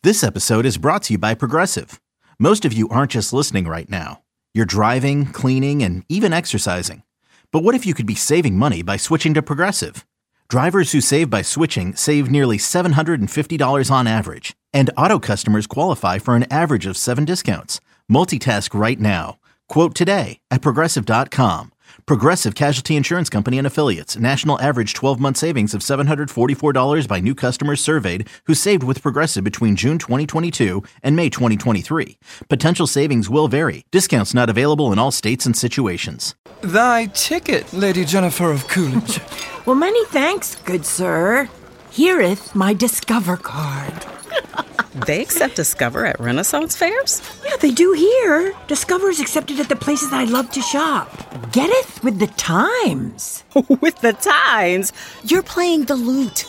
This episode is brought to you by Progressive. Most of you aren't just listening right now. You're driving, cleaning, and even exercising. But what if you could be saving money by switching to Progressive? Drivers who save by switching save nearly $750 on average. And auto customers qualify for an average of 7 discounts. Multitask right now. Quote today at Progressive.com. Progressive Casualty Insurance Company and Affiliates. National average 12-month savings of $744 by new customers surveyed who saved with Progressive between June 2022 and May 2023. Potential savings will vary. Discounts not available in all states and situations. Thy ticket, Lady Jennifer of Coolidge. Well, many thanks, good sir. Here'th my Discover card. They accept Discover at Renaissance fairs? Yeah, they do here. Discover is accepted at the places I love to shop. Getteth with the times. With the times? You're playing the lute.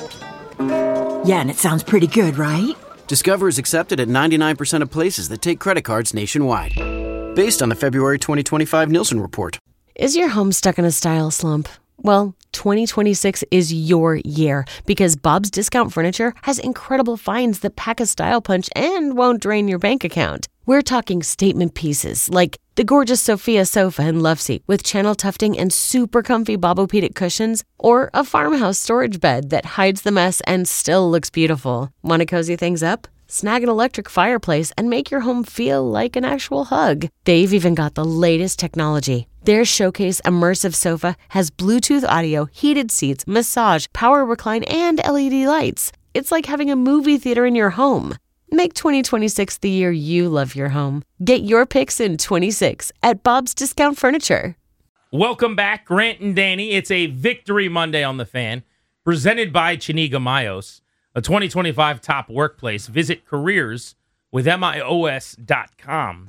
Yeah, and it sounds pretty good, right? Discover is accepted at 99% of places that take credit cards nationwide. Based on the February 2025 Nielsen report. Is your home stuck in a style slump? Well, 2026 is your year because Bob's Discount Furniture has incredible finds that pack a style punch and won't drain your bank account. We're talking statement pieces like the gorgeous Sophia sofa and love seat with channel tufting and super comfy Bobopedic cushions, or a farmhouse storage bed that hides the mess and still looks beautiful. Want to cozy things up? Snag an electric fireplace and make your home feel like an actual hug. They've even got the latest technology. Their Showcase Immersive Sofa has Bluetooth audio, heated seats, massage, power recline, and LED lights. It's like having a movie theater in your home. Make 2026 the year you love your home. Get your picks in 26 at Bob's Discount Furniture. Welcome back, Grant and Danny. It's a Victory Monday on The Fan, presented by Chiniga Mayos, a 2025 top workplace. Visit careers with MIOS.com.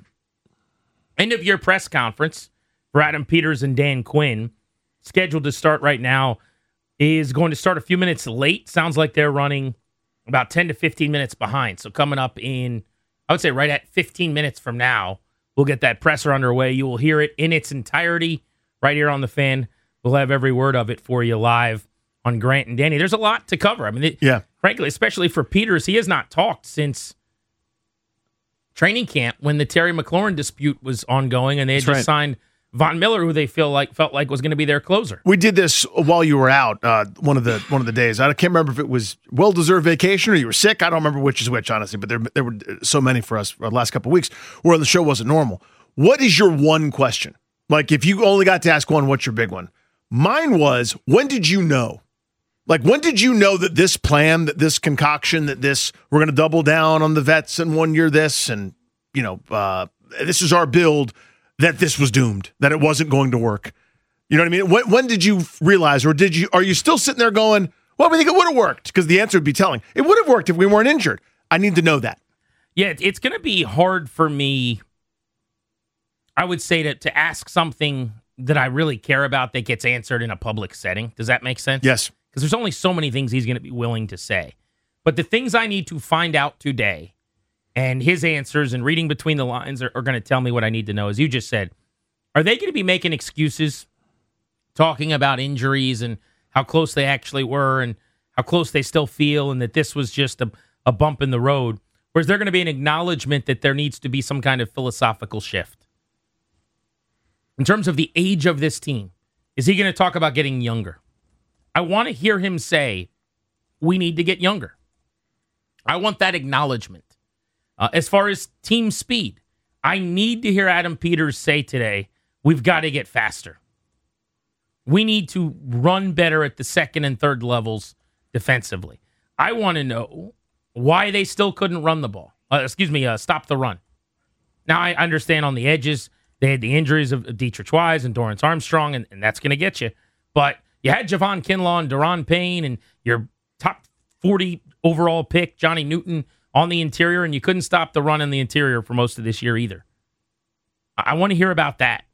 End of year press conference for Adam Peters and Dan Quinn, scheduled to start right now, is going to start a few minutes late. Sounds like they're running about 10 to 15 minutes behind. So coming up in, I would say right at 15 minutes from now, we'll get that presser underway. You will hear it in its entirety right here on The Fan. We'll have every word of it for you live on Grant and Danny. There's a lot to cover. I mean, frankly, especially for Peters, he has not talked since training camp when the Terry McLaurin dispute was ongoing, and they had signed Von Miller, who they felt like was going to be their closer. We did this while you were out one of the days. I can't remember if it was well-deserved vacation or you were sick. I don't remember which is which, honestly, but there were so many for us for the last couple of weeks where the show wasn't normal. What is your one question? Like, if you only got to ask one, what's your big one? Mine was, when did you know? Like, when did you know that this plan, that this concoction, that this, we're going to double down on the vets and 1 year this, and, this is our build, that this was doomed, that it wasn't going to work? You know what I mean? When did you realize, or are you still sitting there going, well, we think it would have worked? Because the answer would be telling. It would have worked if we weren't injured. I need to know that. Yeah, it's going to be hard for me, I would say, to ask something that I really care about that gets answered in a public setting. Does that make sense? Yes. Because there's only so many things he's going to be willing to say. But the things I need to find out today, and his answers and reading between the lines are going to tell me what I need to know. As you just said, are they going to be making excuses, talking about injuries and how close they actually were and how close they still feel and that this was just a bump in the road? Or is there going to be an acknowledgement that there needs to be some kind of philosophical shift? In terms of the age of this team, is he going to talk about getting younger? I want to hear him say, we need to get younger. I want that acknowledgement. As far as team speed, I need to hear Adam Peters say today, we've got to get faster. We need to run better at the second and third levels defensively. I want to know why they still couldn't run the ball. Stop the run. Now, I understand on the edges, they had the injuries of Dietrich Wise and Dorrance Armstrong, and that's going to get you. But you had Javon Kinlaw and Daron Payne and your top 40 overall pick, Johnny Newton, on the interior, and you couldn't stop the run in the interior for most of this year either. I want to hear about that.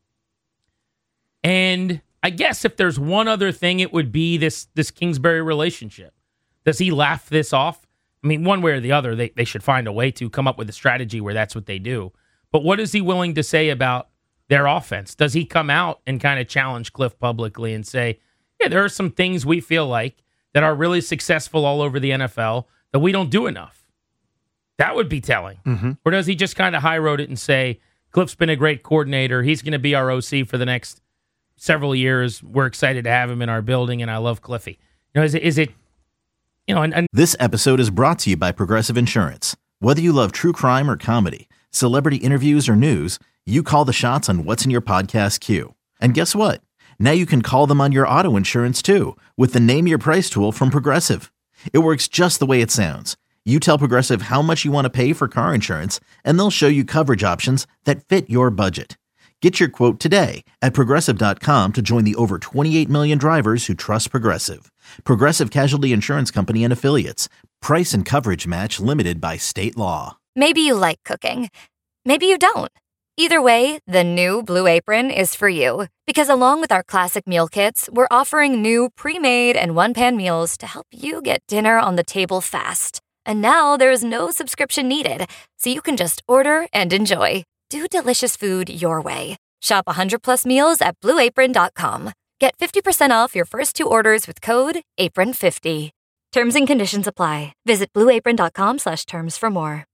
And I guess if there's one other thing, it would be this Kingsbury relationship. Does he laugh this off? I mean, one way or the other, they should find a way to come up with a strategy where that's what they do. But what is he willing to say about their offense? Does he come out and kind of challenge Cliff publicly and say, yeah, there are some things we feel like that are really successful all over the NFL that we don't do enough? That would be telling. Mm-hmm. Or does he just kind of high road it and say, Cliff's been a great coordinator. He's going to be our OC for the next several years. We're excited to have him in our building, and I love Cliffy. Is it and This episode is brought to you by Progressive Insurance. Whether you love true crime or comedy, celebrity interviews or news, you call the shots on what's in your podcast queue. And guess what? Now you can call them on your auto insurance too with the Name Your Price tool from Progressive. It works just the way it sounds. You tell Progressive how much you want to pay for car insurance, and they'll show you coverage options that fit your budget. Get your quote today at Progressive.com to join the over 28 million drivers who trust Progressive. Progressive Casualty Insurance Company and Affiliates. Price and coverage match limited by state law. Maybe you like cooking. Maybe you don't. Either way, the new Blue Apron is for you. Because along with our classic meal kits, we're offering new pre-made and one-pan meals to help you get dinner on the table fast. And now there's no subscription needed, so you can just order and enjoy. Do delicious food your way. Shop 100+ meals at BlueApron.com. Get 50% off your first 2 orders with code APRON50. Terms and conditions apply. Visit BlueApron.com/terms for more.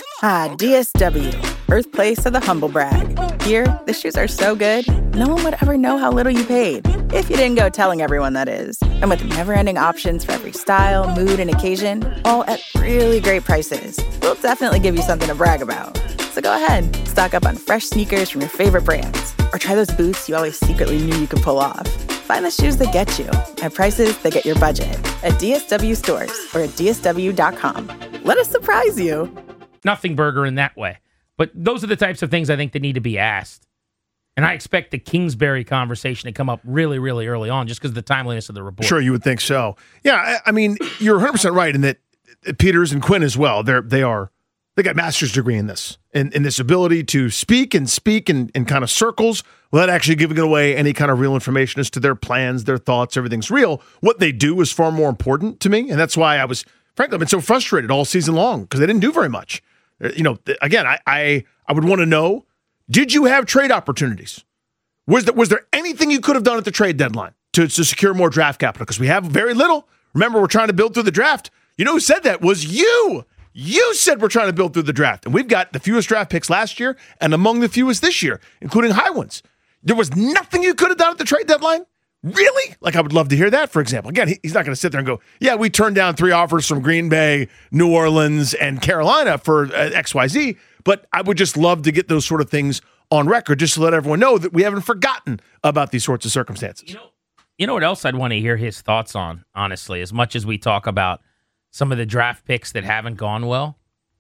DSW, birthplace of the humble brag. Here, the shoes are so good, no one would ever know how little you paid. If you didn't go telling everyone, that is. And with never-ending options for every style, mood, and occasion, all at really great prices, we'll definitely give you something to brag about. So go ahead, stock up on fresh sneakers from your favorite brands, or try those boots you always secretly knew you could pull off. Find the shoes that get you at prices that get your budget at DSW stores or at DSW.com. Let us surprise you. nothing burger in that way. But those are the types of things I think that need to be asked. And I expect the Kingsbury conversation to come up really, really early on just because of the timeliness of the report. Sure, you would think so. Yeah, I mean, you're 100% right in that Peters and Quinn as well, they got master's degree in this, in this ability to speak in kind of circles without actually giving away any kind of real information as to their plans, their thoughts, everything's real. What they do is far more important to me, and that's why I've been so frustrated all season long because they didn't do very much. You know, again, I would want to know, did you have trade opportunities? Was there anything you could have done at the trade deadline to secure more draft capital? Because we have very little. Remember, we're trying to build through the draft. You know who said that? Was you. You said we're trying to build through the draft. And we've got the fewest draft picks last year and among the fewest this year, including high ones. There was nothing you could have done at the trade deadline? Really? Like, I would love to hear that, for example. Again, he's not going to sit there and go, yeah, we turned down 3 offers from Green Bay, New Orleans, and Carolina for XYZ. But I would just love to get those sort of things on record just to let everyone know that we haven't forgotten about these sorts of circumstances. You know what else I'd want to hear his thoughts on, honestly, as much as we talk about some of the draft picks that haven't gone well?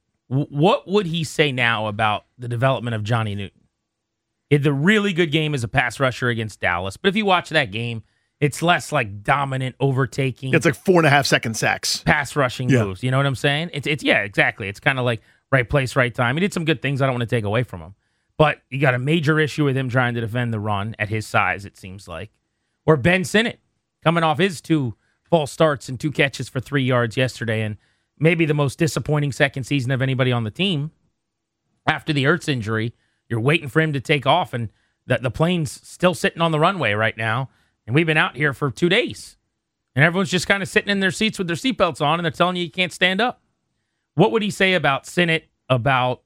What would he say now about the development of Johnny Newton? He had the really good game as a pass rusher against Dallas, but if you watch that game, it's less like dominant overtaking. It's like 4.5 second sacks. Pass rushing moves. You know what I'm saying? It's yeah, exactly. It's kind of like right place, right time. He did some good things I don't want to take away from him. But you got a major issue with him trying to defend the run at his size, it seems like. Or Ben Sinnott coming off his 2 false starts and 2 catches for 3 yards yesterday, and maybe the most disappointing second season of anybody on the team. After the Ertz injury, you're waiting for him to take off, and the plane's still sitting on the runway right now, and we've been out here for 2 days. And everyone's just kind of sitting in their seats with their seatbelts on, and they're telling you can't stand up. What would he say about Sinnott, about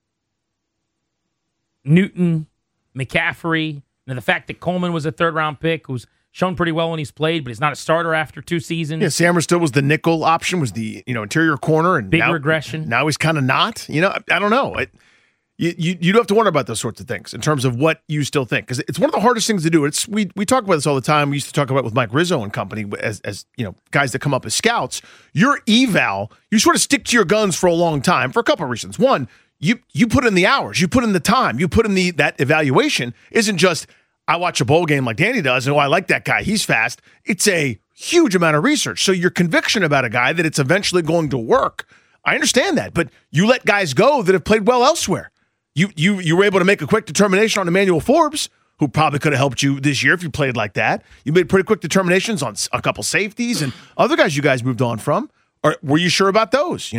Newton, McCaffrey, and the fact that Coleman was a 3rd-round pick who's shown pretty well when he's played, but he's not a starter after 2 seasons. Yeah, Sammer still was the nickel option, was the interior corner, and big regression. Now he's kind of not. I don't know. You do have to wonder about those sorts of things in terms of what you still think, because it's one of the hardest things to do. We talk about this all the time. We used to talk about it with Mike Rizzo and company as guys that come up as scouts. Your eval, you sort of stick to your guns for a long time for a couple of reasons. One, you put in the hours, you put in the time, you put in that evaluation. Isn't just I watch a bowl game like Danny does, and I like that guy, he's fast. It's a huge amount of research. So your conviction about a guy that it's eventually going to work, I understand that, but you let guys go that have played well elsewhere. You were able to make a quick determination on Emmanuel Forbes, who probably could have helped you this year if you played like that. You made pretty quick determinations on a couple safeties and other guys you guys moved on from. Or were you sure about those,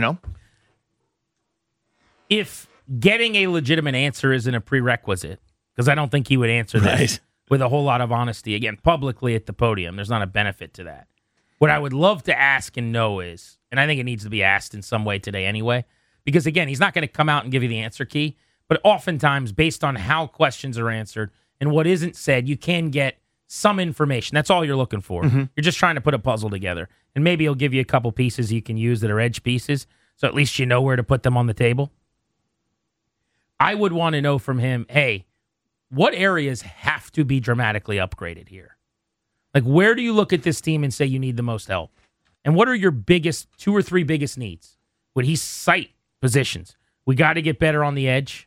If getting a legitimate answer isn't a prerequisite, because I don't think he would answer this with a whole lot of honesty, again, publicly at the podium, there's not a benefit to that. What I would love to ask and know is, and I think it needs to be asked in some way today anyway, Because, again, he's not going to come out and give you the answer key. But oftentimes, based on how questions are answered and what isn't said, you can get some information. That's all you're looking for. Mm-hmm. You're just trying to put a puzzle together. And maybe he'll give you a couple pieces you can use that are edge pieces, so at least you know where to put them on the table. I would want to know from him, hey, what areas have to be dramatically upgraded here? Like, where do you look at this team and say you need the most help? And what are your biggest, 2 or 3 biggest needs? Would he cite positions? We got to get better on the edge.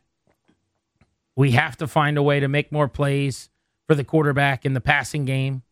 We have to find a way to make more plays for the quarterback in the passing game.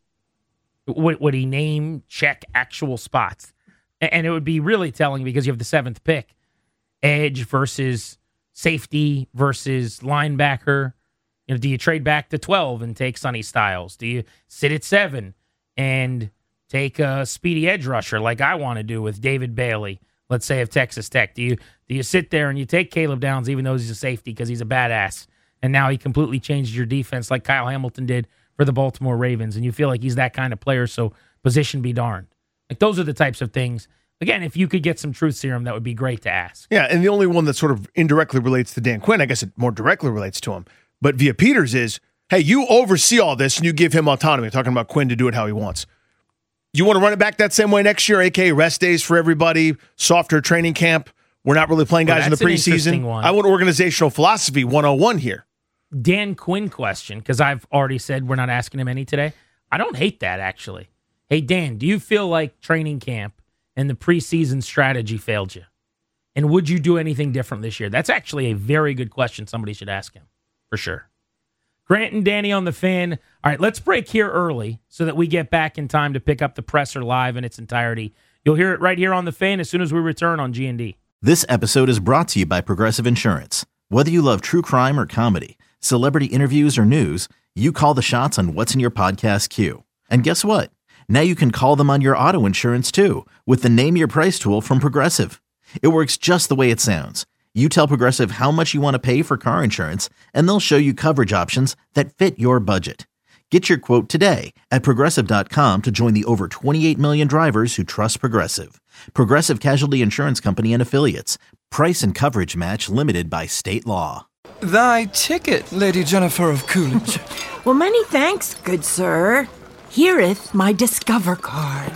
Would he check actual spots? And it would be really telling because you have the 7th pick. Edge versus safety versus linebacker. You know, do you trade back to 12 and take Sonny Styles? Do you sit at 7 and take a speedy edge rusher like I want to do with David Bailey, let's say, of Texas Tech? Do you sit there and you take Caleb Downs even though he's a safety because he's a badass, and now he completely changed your defense like Kyle Hamilton did for the Baltimore Ravens, and you feel like he's that kind of player, so position be darned. Like, those are the types of things. Again, if you could get some truth serum, that would be great to ask. Yeah, and the only one that sort of indirectly relates to Dan Quinn, I guess it more directly relates to him, but via Peters is, hey, you oversee all this and you give him autonomy. I'm talking about Quinn to do it how he wants. You want to run it back that same way next year, a.k.a. rest days for everybody, softer training camp. We're not really playing guys in the preseason. I want organizational philosophy 101 here. Dan Quinn question, because I've already said we're not asking him any today. I don't hate that, actually. Hey, Dan, do you feel like training camp and the preseason strategy failed you? And would you do anything different this year? That's actually a very good question somebody should ask him, for sure. Grant and Danny on the Fan. All right, let's break here early so that we get back in time to pick up the presser live in its entirety. You'll hear it right here on the Fan as soon as we return on G&D. This episode is brought to you by Progressive Insurance. Whether you love true crime or comedy, celebrity interviews or news, you call the shots on what's in your podcast queue. And guess what? Now you can call them on your auto insurance too with the Name Your Price tool from Progressive. It works just the way it sounds. You tell Progressive how much you want to pay for car insurance, and they'll show you coverage options that fit your budget. Get your quote today at Progressive.com to join the over 28 million drivers who trust Progressive. Progressive Casualty Insurance Company and Affiliates. Price and coverage match limited by state law. Thy ticket, Lady Jennifer of Coolidge. Well, many thanks, good sir. Hereeth my Discover card.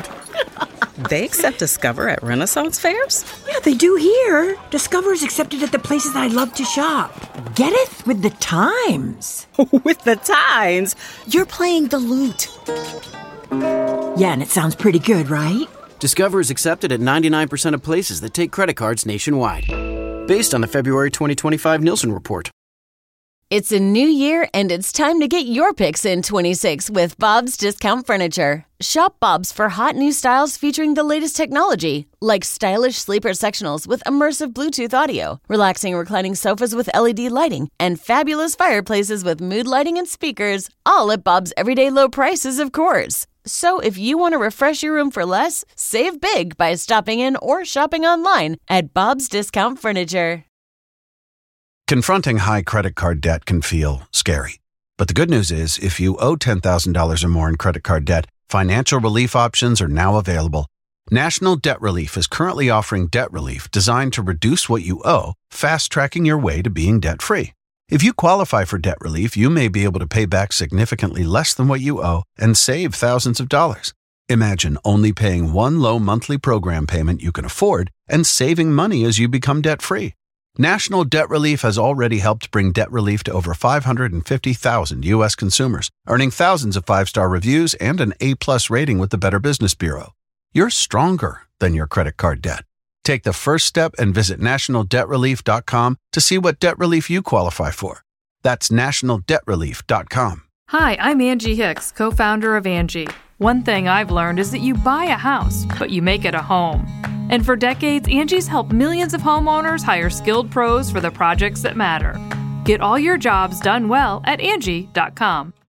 They accept Discover at Renaissance fairs? Yeah, they do here. Discover is accepted at the places I love to shop. Getteth with the times. With the times? You're playing the lute. Yeah, and it sounds pretty good, right? Discover is accepted at 99% of places that take credit cards nationwide. Based on the February 2025 Nielsen report. It's a new year, and it's time to get your picks in 26 with Bob's Discount Furniture. Shop Bob's for hot new styles featuring the latest technology, like stylish sleeper sectionals with immersive Bluetooth audio, relaxing reclining sofas with LED lighting, and fabulous fireplaces with mood lighting and speakers, all at Bob's everyday low prices, of course. So if you want to refresh your room for less, save big by stopping in or shopping online at Bob's Discount Furniture. Confronting high credit card debt can feel scary. But the good news is, if you owe $10,000 or more in credit card debt, financial relief options are now available. National Debt Relief is currently offering debt relief designed to reduce what you owe, fast-tracking your way to being debt-free. If you qualify for debt relief, you may be able to pay back significantly less than what you owe and save thousands of dollars. Imagine only paying one low monthly program payment you can afford and saving money as you become debt-free. National Debt Relief has already helped bring debt relief to over 550,000 U.S. consumers, earning thousands of 5-star reviews and an A+ rating with the Better Business Bureau. You're stronger than your credit card debt. Take the first step and visit nationaldebtrelief.com to see what debt relief you qualify for. That's nationaldebtrelief.com. Hi, I'm Angie Hicks, co-founder of Angie. One thing I've learned is that you buy a house, but you make it a home. And for decades, Angie's helped millions of homeowners hire skilled pros for the projects that matter. Get all your jobs done well at Angie.com.